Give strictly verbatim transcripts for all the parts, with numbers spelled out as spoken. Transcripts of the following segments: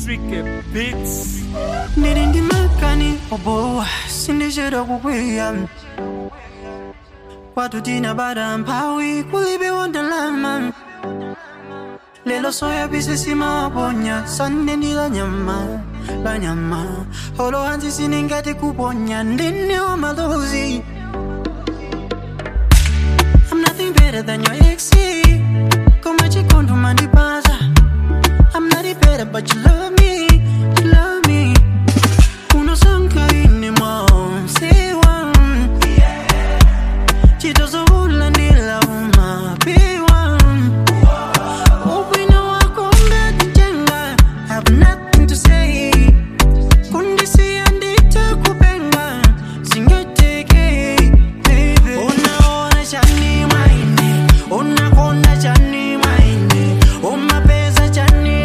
Tricky Beats. Nirindi makani obo sindishira kukwia watu tina bada mpawi kulibe wondalama lelo soya bisisi maponya sande ni la nyama la nyama holo hanzi siningati kuponya ndine wa malozi. I'm nothing better than your exi koma chikondo mandipaza. I'm not it better but you love me, you love me. Uno sanka inimo say one chitozo ulandila uma be one. Upina wako ungajenga have nothing to say. Kundisi andita kupenga singeteke baby. Unaona chani maine, unakona chani maine, umapeza chani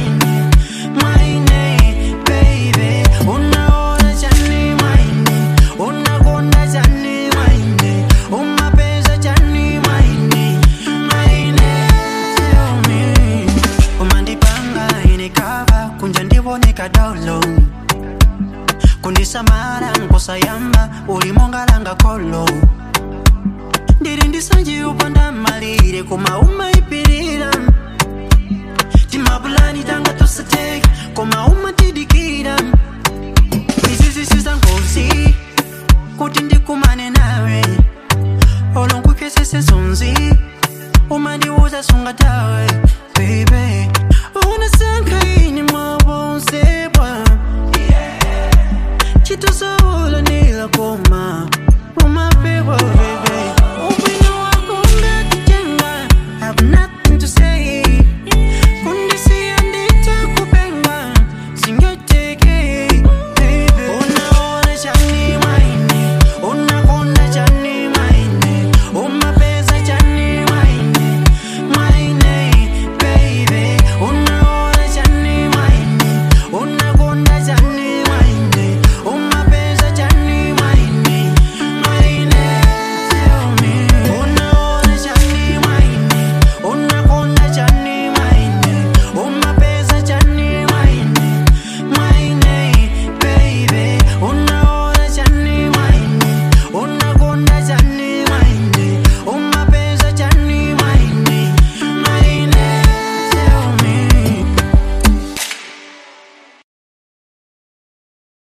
Kundisamara nkosayamba ulimongalanga kolo. Ndirindi sanji upanda malire kuma umaipirira. Timabulani tanga tosateka kuma umatidikira. Izizi siza ngozi kuti ndikumane nawe. Olonkuke sese sonzi umandiuza sunga tawe baby.